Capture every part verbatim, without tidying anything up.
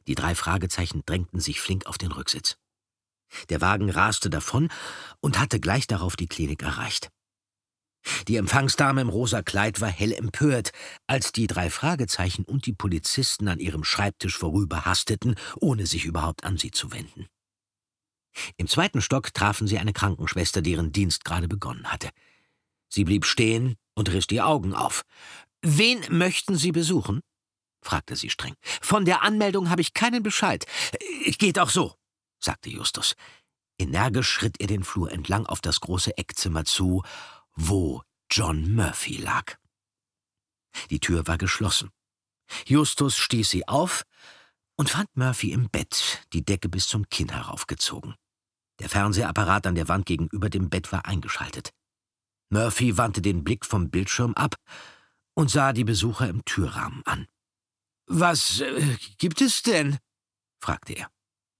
Die drei Fragezeichen drängten sich flink auf den Rücksitz. Der Wagen raste davon und hatte gleich darauf die Klinik erreicht. Die Empfangsdame im rosa Kleid war hell empört, als die drei Fragezeichen und die Polizisten an ihrem Schreibtisch vorüber hasteten, ohne sich überhaupt an sie zu wenden. Im zweiten Stock trafen sie eine Krankenschwester, deren Dienst gerade begonnen hatte. Sie blieb stehen und riss die Augen auf. »Wen möchten Sie besuchen?« fragte sie streng. »Von der Anmeldung habe ich keinen Bescheid. Geht auch so«, sagte Justus. Energisch schritt er den Flur entlang auf das große Eckzimmer zu, wo John Murphy lag. Die Tür war geschlossen. Justus stieß sie auf und fand Murphy im Bett, die Decke bis zum Kinn heraufgezogen. Der Fernsehapparat an der Wand gegenüber dem Bett war eingeschaltet. Murphy wandte den Blick vom Bildschirm ab und sah die Besucher im Türrahmen an. »Was äh, gibt es denn?« fragte er.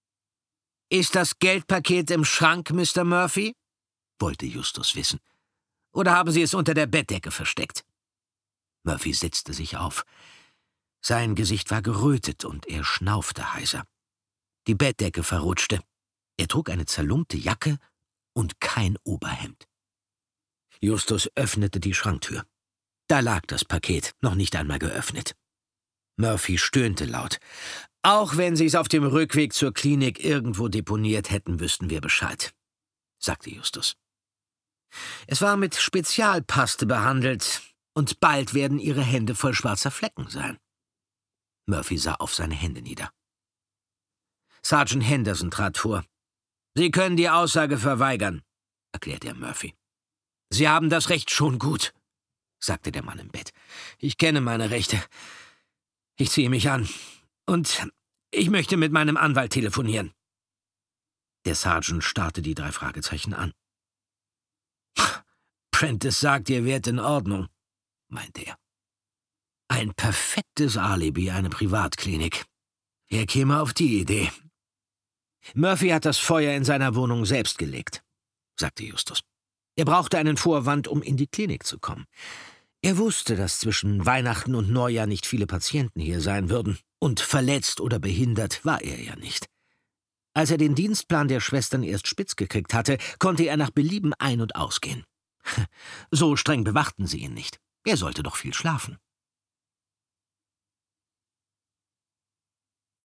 »Ist das Geldpaket im Schrank, Mister Murphy?« wollte Justus wissen. »Oder haben Sie es unter der Bettdecke versteckt?« Murphy setzte sich auf. Sein Gesicht war gerötet und er schnaufte heiser. Die Bettdecke verrutschte. Er trug eine zerlumpte Jacke und kein Oberhemd. Justus öffnete die Schranktür. Da lag das Paket, noch nicht einmal geöffnet. Murphy stöhnte laut. »Auch wenn Sie es auf dem Rückweg zur Klinik irgendwo deponiert hätten, wüssten wir Bescheid«, sagte Justus. »Es war mit Spezialpaste behandelt, und bald werden Ihre Hände voll schwarzer Flecken sein.« Murphy sah auf seine Hände nieder. Sergeant Henderson trat vor. »Sie können die Aussage verweigern«, erklärte er Murphy. »Sie haben das Recht schon gut«, sagte der Mann im Bett. »Ich kenne meine Rechte. Ich ziehe mich an. Und ich möchte mit meinem Anwalt telefonieren.« Der Sergeant starrte die drei Fragezeichen an. »Prentice sagt, ihr wärt in Ordnung«, meinte er. »Ein perfektes Alibi, eine Privatklinik. Wer käme auf die Idee?« »Murphy hat das Feuer in seiner Wohnung selbst gelegt«, sagte Justus. »Er brauchte einen Vorwand, um in die Klinik zu kommen. Er wusste, dass zwischen Weihnachten und Neujahr nicht viele Patienten hier sein würden, und verletzt oder behindert war er ja nicht. Als er den Dienstplan der Schwestern erst spitz gekriegt hatte, konnte er nach Belieben ein- und ausgehen. So streng bewachten sie ihn nicht. Er sollte doch viel schlafen.